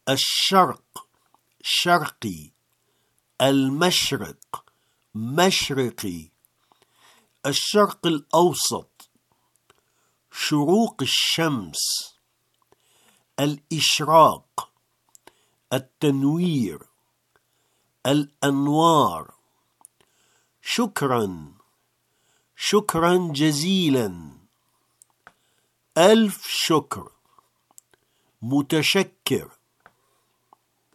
الشرق شرقي، المشرق مشرقي، الشرق الأوسط شروق الشمس، الإشراق، التنوير، الأنوار. شكرا، شكرا جزيلا، ألف شكر، متشكر.